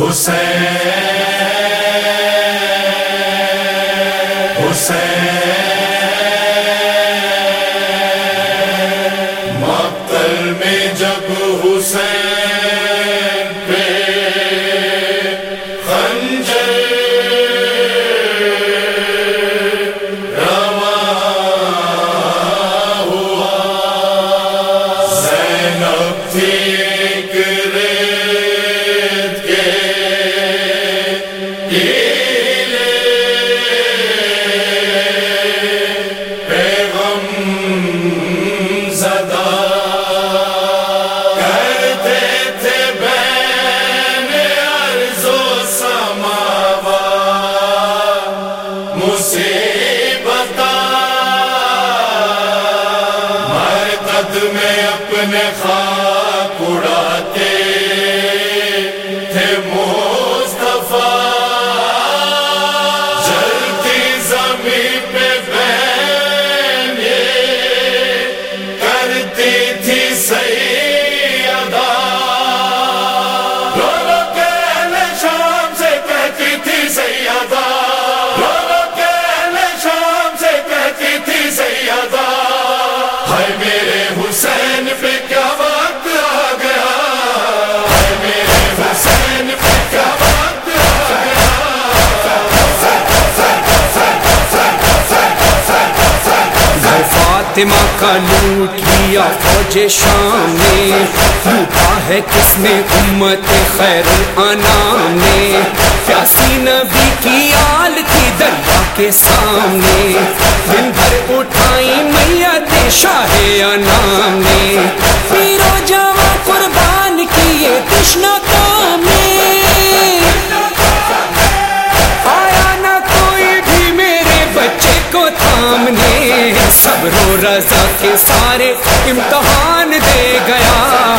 مقتل میں جب حسین پہ خنجر رواں ہوا، زینب تھی ایک ریت کے میں اپنے خاک اڑاتے تھے مصطفیٰ، جلتی زمین پہ بہن یہ کرتی تھی سیدہ، رو رو کے اہل شام سے کہتی تھی سیدہ، رو رو کے اہل شام سے کہتی تھی سیدہ، ہائے میرے حسین پہ کیا وقت آ گیا، ہائے میرے حسین پہ کیا وقت آ گیا۔ گھر فاطمہ کا لوٹ لیا فوج شام نے، لوٹا ہے کس نے امت خیر الانام نے، پیاسی نبی کی آل تھی دریا کے سامنے، دن بھر اٹھائی میت شاہ انام نے، پیر و جواں قربان کیے تشنا کام نے، آیا نہ کوئی بھی میرے بچے کو تھامنے، صبر و رضا کے سارے امتحان دے گیا،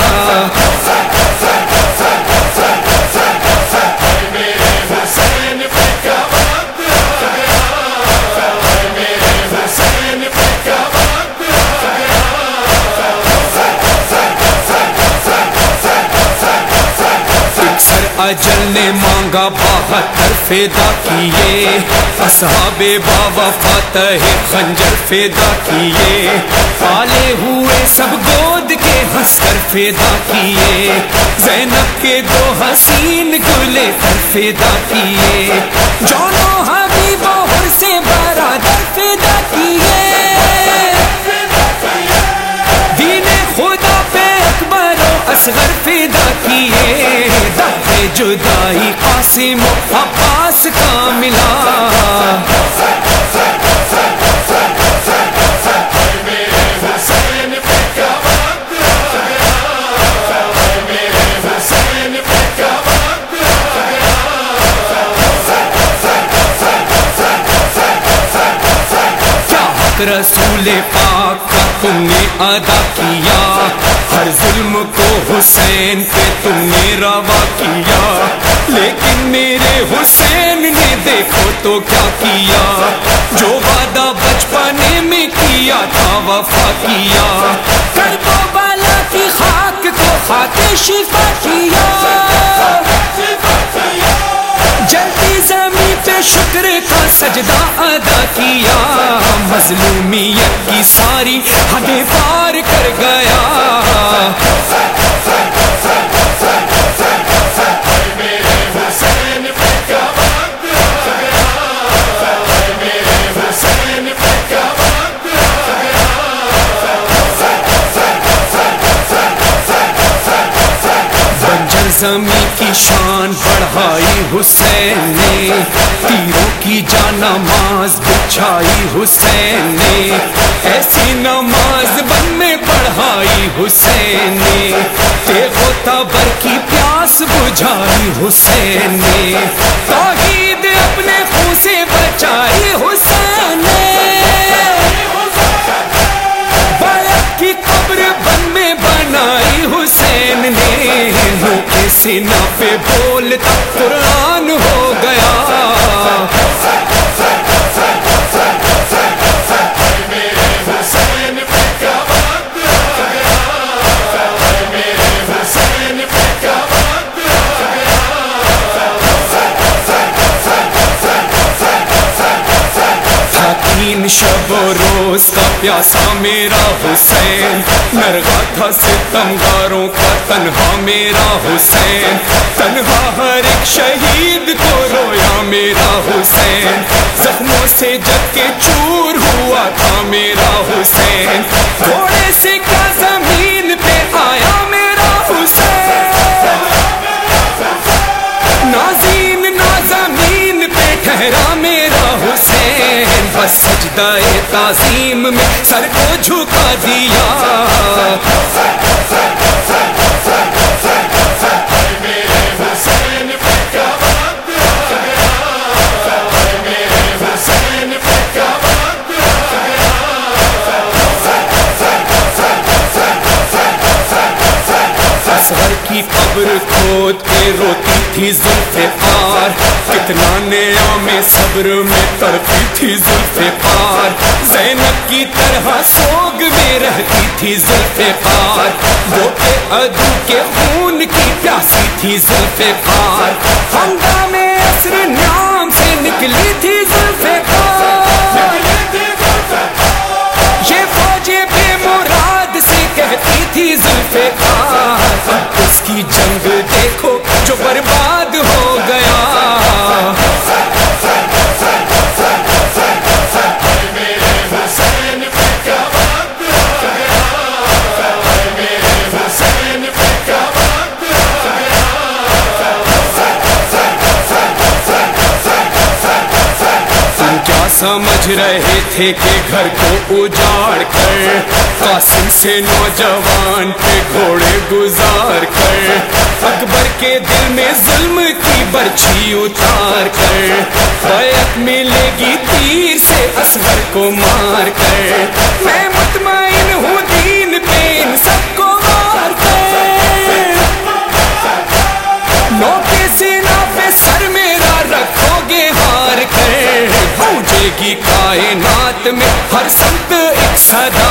اجل نے مانگا 72 فدا کیے، اصحاب باوفا تہے خنجر فدا کیے، پالے ہوئے سب گود کے ہنس کر فدا کیے، زینب کے 2 حسین گلے پر فدا کیے، جونوں حبیب و حر سے برادر فدا کیے، دین خدا پہ اکبر و اصغر فدا کیے، جدائی قاسم و عباس کا ملا، رسول پاک کا تم نے ادا کیا، ہر ظلم کو حسین پہ تم نے روا کیا، لیکن میرے حسین نے دیکھو تو کیا کیا، جو وعدہ بچپنے میں کیا تھا وفا کیا، کربلا کی خاک کو خاک شفا کیا، جلتی زمین پہ شکر کا سجدہ ادا کیا، مظلومیت کی ساری حدیں پار کر گیا، زمین کی شان بڑھائی حسین نے، تیروں کی جانماز بچھائی حسین نے، ایسی نماز بن میں پڑھائی حسین نے، تیغ و تبر کی پیاس بجھائی حسین نے، توحید اپنے خون سے بچائی حسین نے، بیعت کی قبر بن میں بنائی حسین نے، سینہ پہ بولتا قرآن ہو گیا، شب و روز کا پیاسا میرا حسین، نرغا تھا ستمگاروں کا تنہا میرا حسین، تنہا ہر ایک شہید کو رویا میرا حسین، زخموں سے جگ کے چور ہوا تھا میرا حسین، گھوڑے سے کیا زمین پہ آیا میرا حسین، نازین نا زمین پہ ٹھہرا میرا حسین، بس سجدہ تعظیم میں سر کو جھکا دیا، اصغر کی قبر کھود کے روتی تھی ذوالفقار، کتنا نیام صبر میں تڑپی تھی ذوالفقار، زینب کی طرح سوگ میں رہتی تھی ذوالفقار، وہ کہ عدو کے خون کی پیاسی تھی ذوالفقار، ہنگام عصر نیام سے نکلی تھی ذوالفقار، یہ فوج بے مراد سے کہتی تھی ذوالفقار، اس کی جنگ دیکھو جو برباد ہو گیا، سمجھ رہے تھے کہ گھر کو اجاڑ کر، قاسم سے نوجوان پہ گھوڑے گزار کر، اکبر کے دل میں ظلم کی برچھی اتار کر، بیعت ملے گی تیر سے اصغر کو مار کر، میں مطمئن ہوں دین پہ ان سب کو مار کر، نو کے سینہ پہ سر میرا رکھو گے ہار کر، گونجے گی کائنات میں ہر سمت ایک صدا،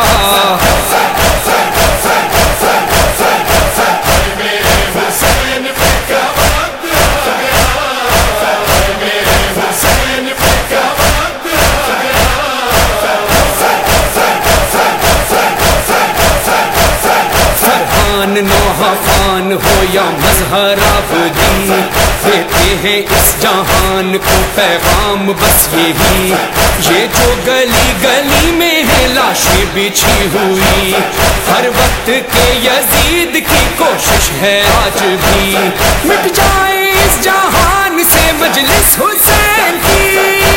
نوحہ خان ہو یا مظہر آبدی، دیتے ہیں اس جہان کو پیغام بس یہی، یہ جو گلی گلی میں ہے لاشیں بچھی ہوئی، ہر وقت کے یزید کی کوشش ہے آج بھی، مٹ جائے اس جہان سے مجلس حسین کی،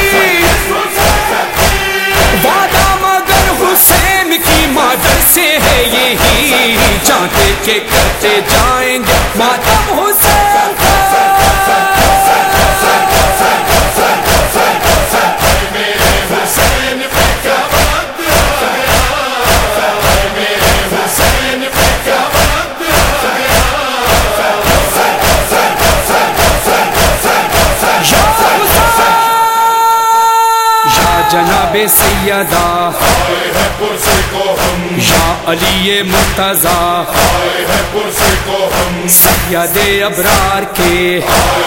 وعدہ مگر حسین کی مادر سے ہے یہی، چاہتے کہ کرتے جائیں گے ماتم حسین کا، جناب سیدہ یا علی مرتضیٰ، سید ابرار کے،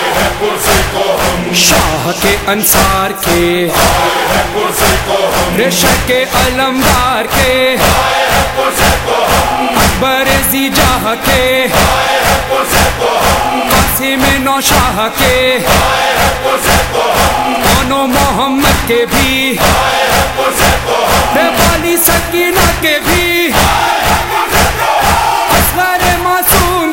شاہ کے انصار کے، رشک کے علمدار کے، اکبر ذی جاہ کے، قاسم نوشاہ کے، کونو محمد کے بھی، والی سکینہ کے بھی، اصغر معصوم